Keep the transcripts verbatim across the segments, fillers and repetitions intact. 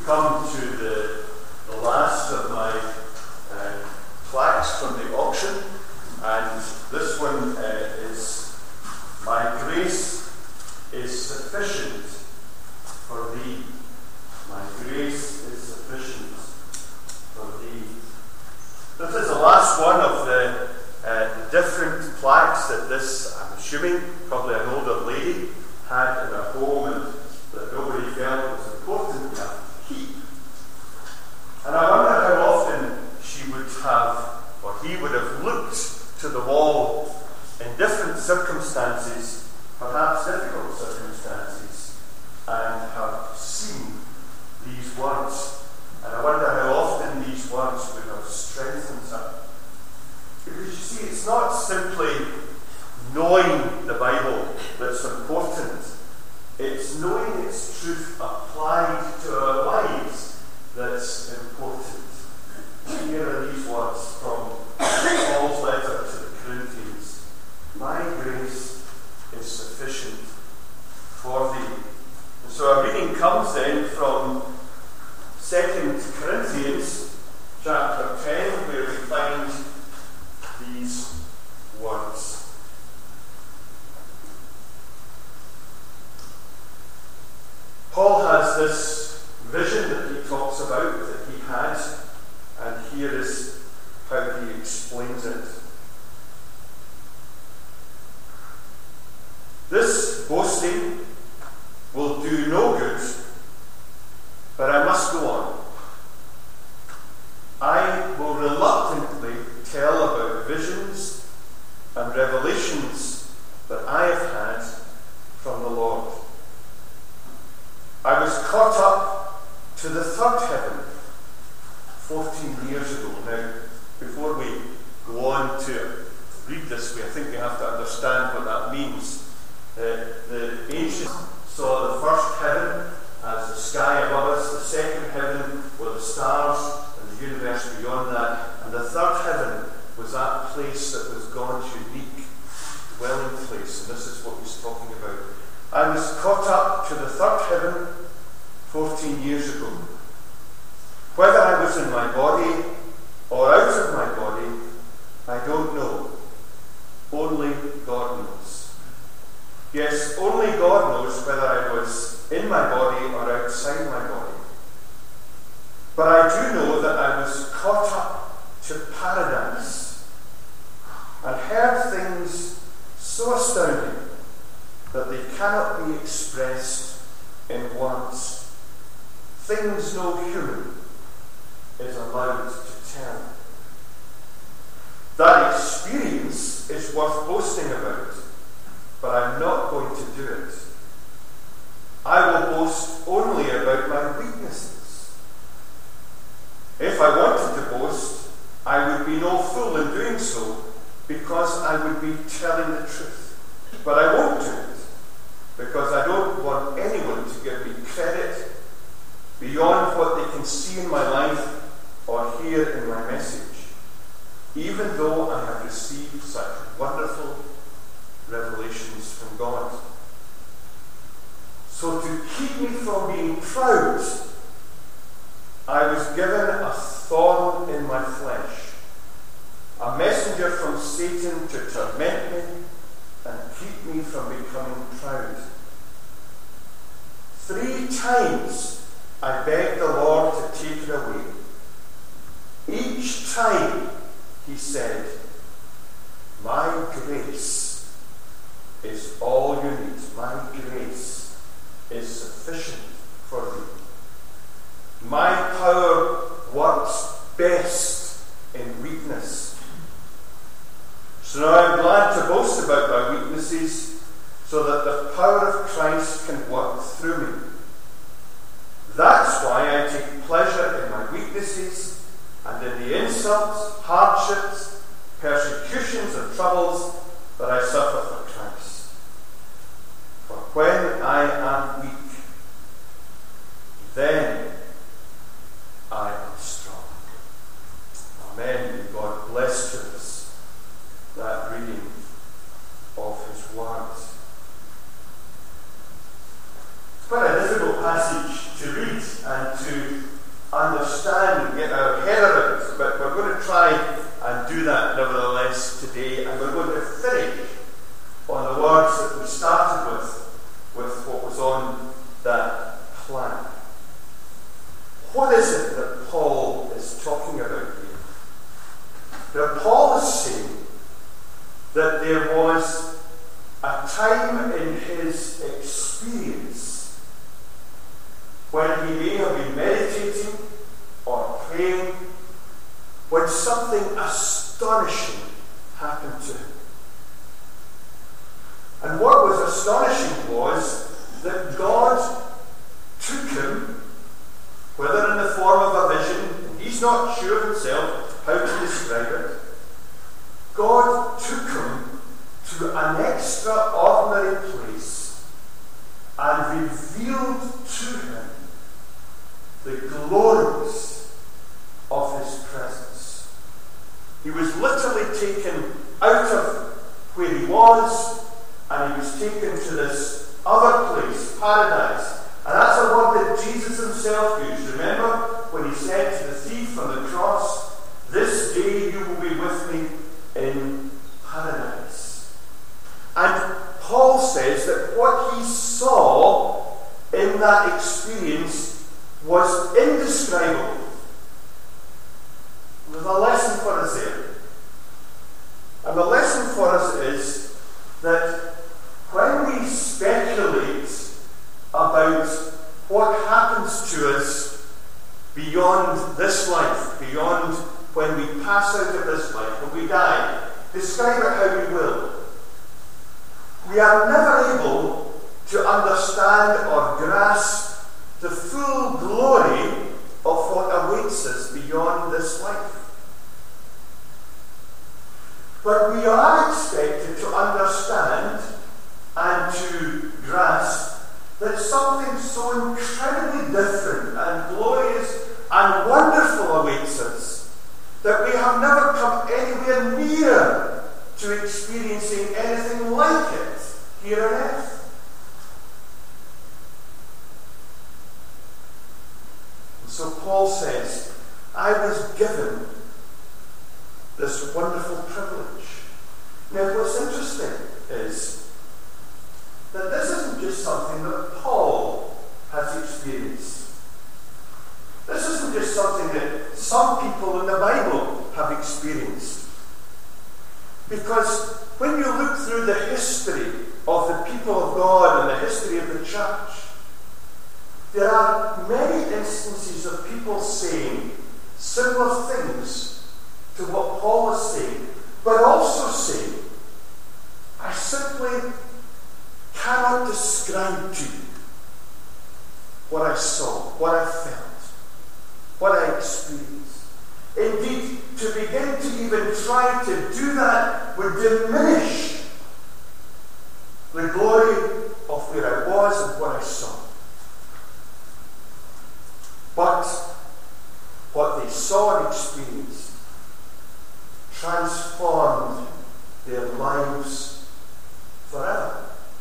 come to the, the last of my uh, plaques from the auction, and this one uh, is "My grace is sufficient for thee. My grace is sufficient for thee." This is the last one of the uh, different plaques that this, I'm assuming, probably an older lady had in her home and that nobody felt was important enough to keep. And I wonder how often she would have, or he would have looked to the wall in different circumstances, perhaps difficult circumstances, and have seen these words. And I wonder how often these words would have strengthened her. Because you see, it's not simply knowing the Bible that's important. It's knowing its truth applied to our lives that's important. Here are these words from Paul's letter to the Corinthians. "My grace is sufficient for thee." And so our reading comes then from Second Corinthians chapter ten, where we find these words. Paul has this vision that he talks about, that he had, and here is how he explains it. "This boasting will do no good, but I must go on. I will reluctantly tell about visions and revelations that I have had from the Lord. I was caught up to the third heaven fourteen years ago." Now, before we go on to read this, I think we have to understand what that means. Uh, the ancients saw the first heaven as the sky above us, the second heaven were the stars and the universe beyond that, and the third heaven was that place that was God's unique dwelling place, and this is what he's talking about. "I was caught up to the third heaven fourteen years ago. Whether I was in my body or out of my body, I don't know. Only God knows. Yes, only God knows whether I was in my body or outside my body. But I do know that I was caught up to paradise and heard things so astounding that they cannot be expressed in words. Things no human is allowed to tell. That experience is worth boasting about, but I'm not going to do it. I will boast only about my weaknesses. If I wanted to boast, I would be no fool in doing so, because I would be telling the truth. But I won't do it, because I don't want anyone to give me credit beyond what they can see in my life or hear in my message, even though I have received such wonderful revelations from God. So to keep me from being proud, I was given a thorn in my flesh, a messenger from Satan to torment me and keep me from becoming proud. Three times I begged the Lord to take it away. Each time he said, "My grace is all you need. My grace is sufficient for thee. My power works best in weakness." So now I'm glad to boast about my weaknesses, so that the power of Christ can work through me. That's why I take pleasure in my weaknesses and in the insults, hardships, persecutions and troubles that I suffer for Christ. For when I am weak, then I am strong. Amen. May God bless to us that reading of his words. It's quite a difficult passage to read and to what is it that Paul is talking about here? Now, Paul is saying that there was a time in his experience when he may have been meditating or praying, when something astonishing happened to him. And what was astonishing was that God took him, whether in the form of a vision, and he's not sure himself how to describe it, God took him to an extraordinary place and revealed to him the glories of his presence. He was literally taken out of where he was, and he was taken to this other place, paradise. And that's a word that Jesus himself used. Remember when he said to the thief on the cross, "This day you will be with me in paradise." And Paul says that what he saw in that experience was indescribable. There's a lesson for us there. And the lesson for us is that when we speculate about what happens to us beyond this life, beyond when we pass out of this life, when we die, describe it how we will, we are never able to understand or grasp the full glory of what awaits us beyond this life. But we are expected to understand and to grasp that something so incredibly different and glorious and wonderful awaits us that we have never come anywhere near to experiencing anything like it here on earth. And so Paul says, I was given this wonderful privilege. Now, what's interesting is that this isn't just something that Paul has experienced. This isn't just something that some people in the Bible have experienced. Because when you look through the history of the people of God and the history of the church, there are many instances of people saying similar things to what Paul is saying, but also saying, I simply cannot describe to you what I saw, what I felt, what I experienced. Indeed, to begin to even try to do that would diminish the glory of where I was and what I saw. But what they saw and experienced transformed their lives forever.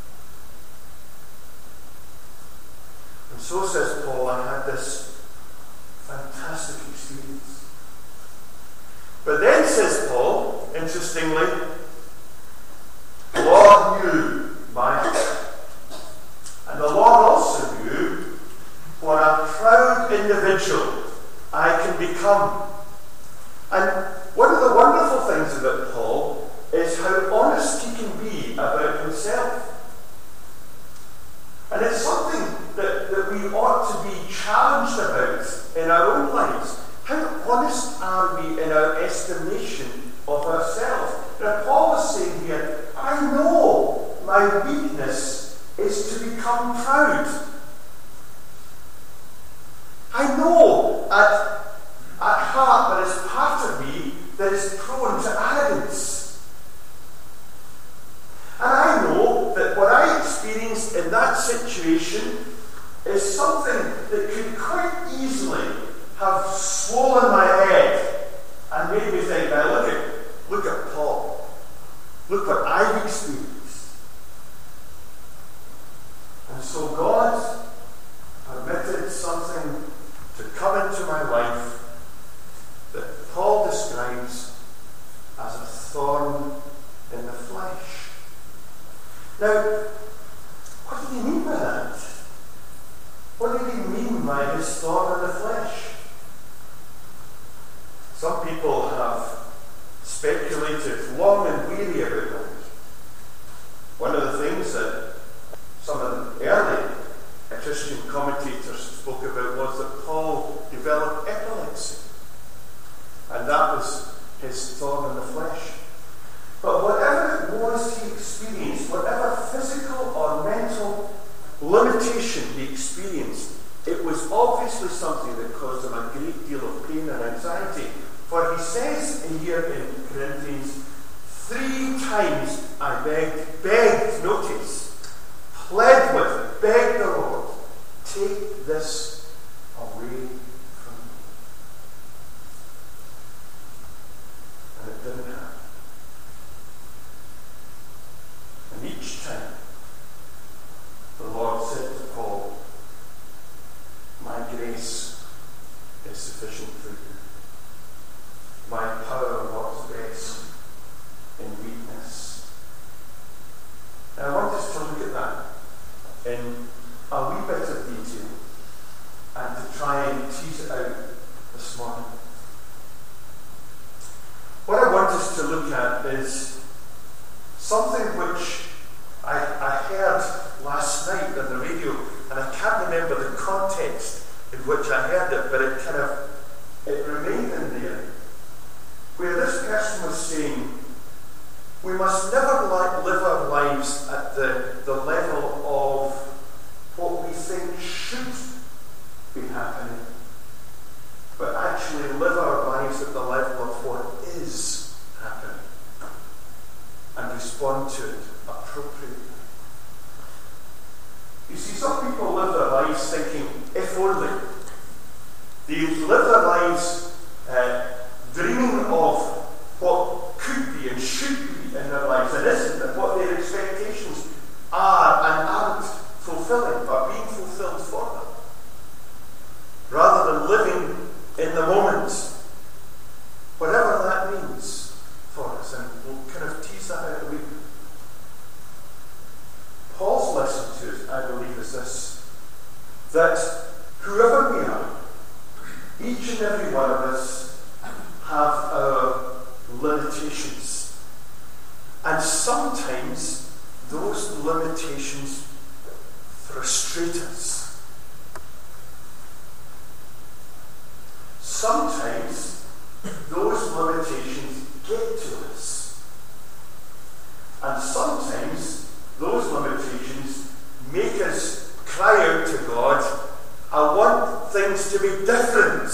And so, says Paul, I had this fantastic experience. But then, says Paul, interestingly, the Lord knew my heart. And the Lord also knew what a proud individual I can become. And one of the wonderful things about Paul is how honest he can be about himself. And it's something that, that we ought to be challenged about in our own lives. How honest are we in our estimation of ourselves? Now, Paul is saying here, I know my weakness is to become proud. I know at, at heart there is part of me that is prone to arrogance. And I know that what I experienced in that situation is something that could quite easily have swollen my head and made me think, now look at, look at Paul. Look what I've experienced. And so God permitted something to come into my life that Paul describes as a thorn in the flesh. Now, what did he mean by that? What did he mean mean by his thorn in the flesh? Some people have speculated long and weary about that. One of the things that some of the early Christian commentators spoke about was that Paul developed epilepsy, and that was his thorn in the flesh. But whatever it was he experienced, whatever physical or mental limitation he experienced, it was obviously something that caused him a great deal of pain and anxiety. For he says in here in Corinthians, three times I begged, begged, notice, pled with, begged the Lord, take this away from me. And it didn't happen. And each time, the Lord said to Paul, my grace is sufficient for you. My power works best in weakness. And I want us to look at that in a wee bit of detail and to try and tease it out this morning. What I want us to look at is something which I, I heard last night on the radio, and I can't remember the context in which I heard it, but it kind of, it remained in there, where this person was saying, we must never li- live our lives at the, the level of what we think should be happening, but actually live our lives at the level of what is happening and respond to it appropriately. You see, some people live their lives thinking, if only. They live their lives uh, dreaming of what could be and should be in their lives and isn't, and what their expectations are and aren't fulfilling, or being fulfilled for them, rather than living in the moment, whatever that means for us. And we'll kind of tease that out a wee bit. Paul's lesson to us, I believe, is this: that whoever we are, each and every one of us have our limitations. And sometimes those limitations frustrate us. Sometimes those limitations get to us. And sometimes those limitations make us cry out to God, I want things to be different.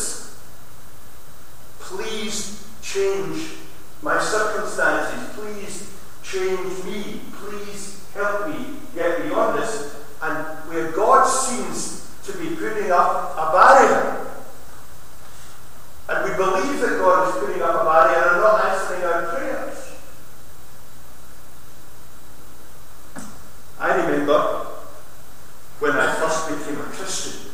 Please change my circumstances. Please change me. Please help me get beyond this. And where God seems to be putting up a barrier, and we believe that God is putting up a barrier and not answering our prayers. I remember when I first became a Christian,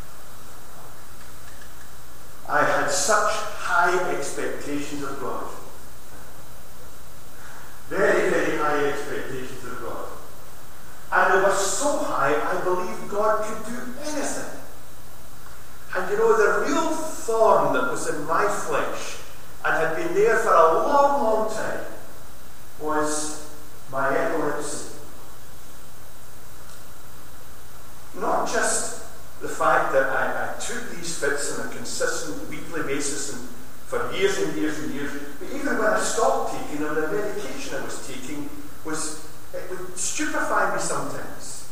I had such high expectations of God. Very, very high expectations of God. And they were so high, I believed God could do anything. And you know, the real thorn that was in my flesh and had been there for a long, long time was my epilepsy. Not just the fact that I, I took these fits on a consistent weekly basis and for years and years and years, but even when I stopped taking them, the medication I was taking was, it would stupefy me sometimes.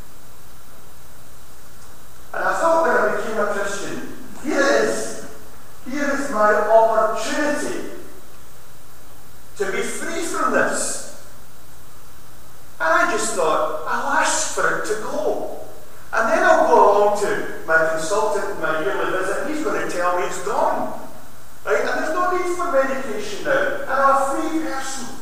And I thought when I became a Christian, here it is, here is my opportunity to be free from this. And I just thought, I'll ask for it to go. And then I'll go along to my consultant, my yearly visit, and he's going to tell me it's gone. Right? And there's no need for medication now. And I'm a free person.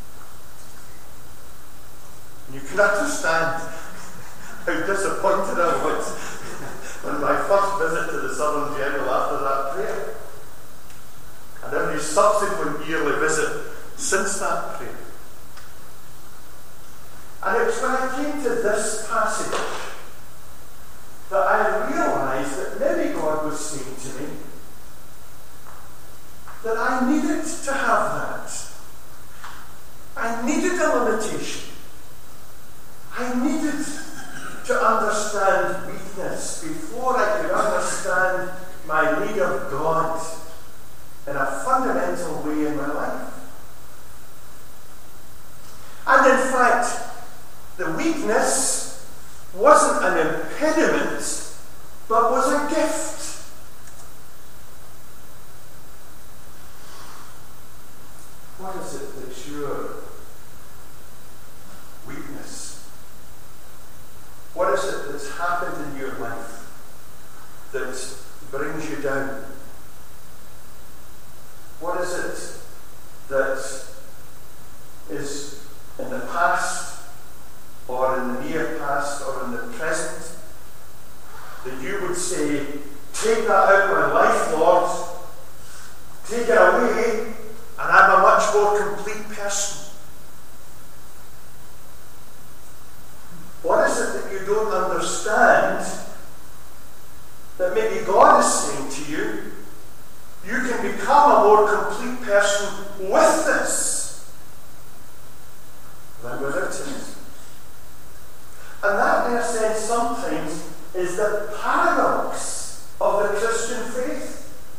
And you can understand how disappointed I was on my first visit to the Southern General after that prayer. And every subsequent yearly visit since that prayer. And it was when I came to this passage that I realised was saying to me that I needed to have that. I needed a limitation. I needed to understand weakness before I could understand my need of God in a fundamental way in my life. And in fact, the weakness wasn't an impediment, but was a gift. What is it that's your weakness? What is it that's happened in your life that brings you down? What is it that is in the past, or in the near past, or in the present, that you would say, take that out of my life, Lord, take it away, and I'm a much more complete person? What is it that you don't understand that maybe God is saying to you? You can become a more complete person with this than without it. And that, in a sense, sometimes is the paradox of the Christian faith.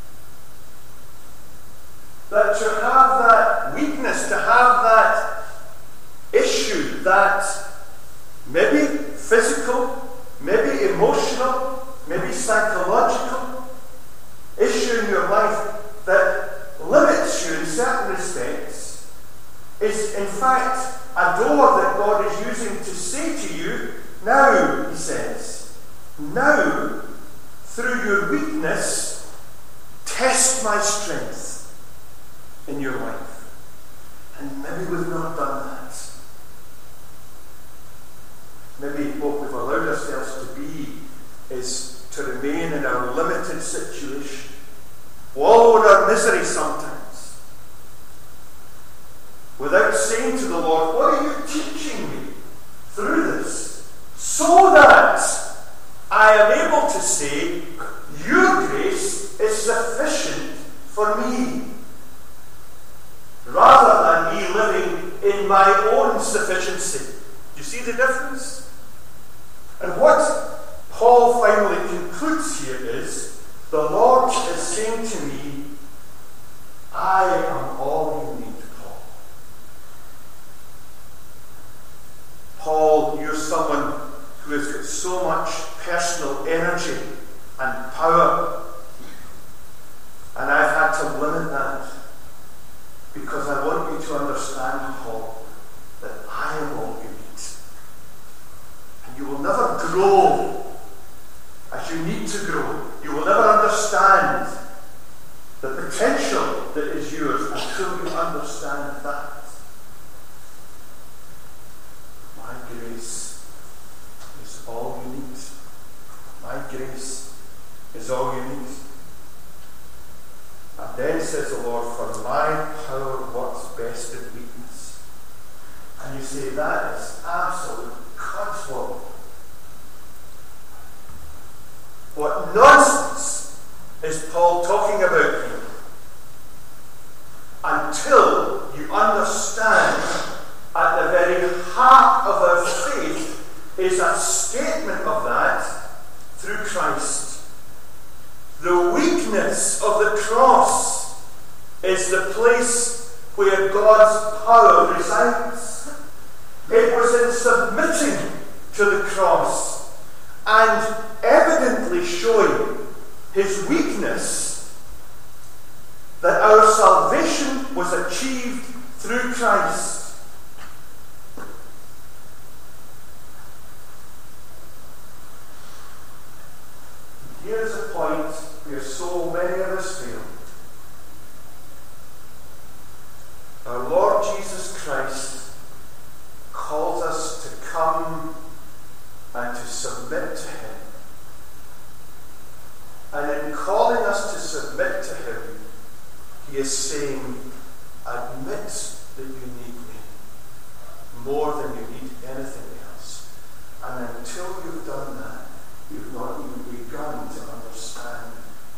That to have that weakness, to have that issue, that maybe physical, maybe emotional, maybe psychological issue in your life that limits you in certain respects, is in fact a door that God is using to say to you, now, he says, now, through your weakness, test my strength in your life. And maybe we've not done that. Maybe what we've allowed ourselves to be is to remain in our limited situation, wallow in our misery sometimes, without saying to the Lord, what are you teaching me through this? So that I am able to say, your grace is sufficient for me. Rather than me living in my own sufficiency. Do you see the difference? And what Paul finally concludes here is, the Lord is saying to me, I am all you need, Paul. Paul, you're someone who has got so much personal energy and power, and I've had to limit that. Because I want you to understand, Paul, that I am all you need. And you will never grow as you need to grow. You will never understand the potential that is yours until you understand that. My grace is all you need. My grace is all you need. And then says the Lord, for my power works best in weakness. And you say, that is absolute God's word. What nonsense is Paul talking about here? Until you understand at the very heart of our faith is a statement of that through Christ. The weakness of the cross is the place where God's power resides. It was in submitting to the cross and evidently showing his weakness that our salvation was achieved through Christ. Here's a point where so many of us fail. Our Lord Jesus Christ calls us to come and to submit to him. And in calling us to submit to him, he is saying, admit that you need me more than you need anything else. And until you've done that, you've not even begun to understand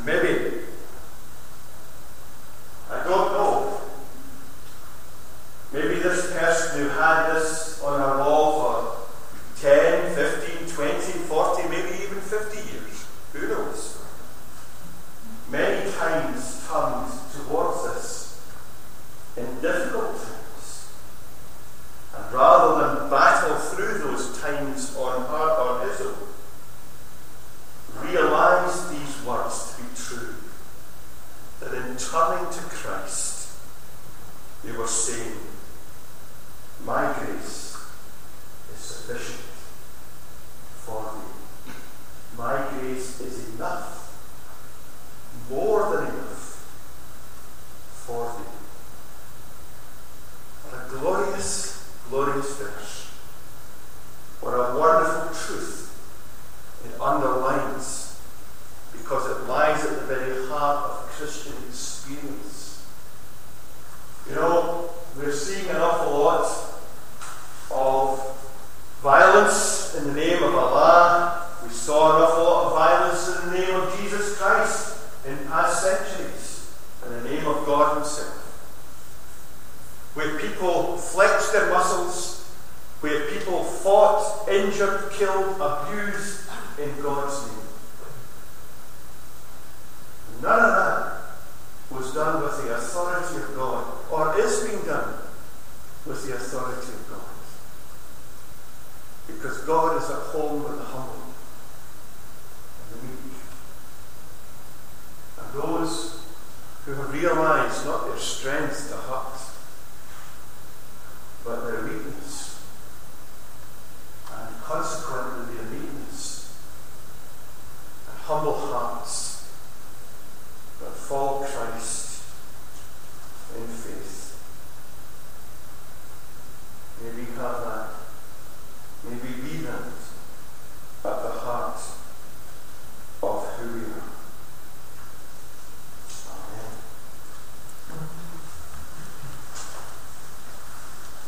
Maybe. I don't know. Maybe this person who had this on a wall for ten, fifteen, twenty, forty, maybe even fifty years. Who knows? Many times turned towards us in difficult times. And rather than battle through those times on her or his own, realised these words to be true. That in turning to Christ, they were saying, my grace is sufficient for thee. My grace is enough, more than enough for thee. What a glorious, glorious verse. What a wonderful truth it underlines, because it lies at the very heart of Christian experience. You know, we're seeing an awful lot of violence in the name of Allah. We saw an awful lot of violence in the name of Jesus Christ in past centuries, in the name of God Himself. Where people flexed their muscles, where people fought, injured, killed, abused in God's name. None of that was done with the authority of God, or is being done with the authority of God. Because God is at home with the humble and the weak. And those who have realised not their strength to hurt, but their weakness, and consequently their meekness, and humble hearts,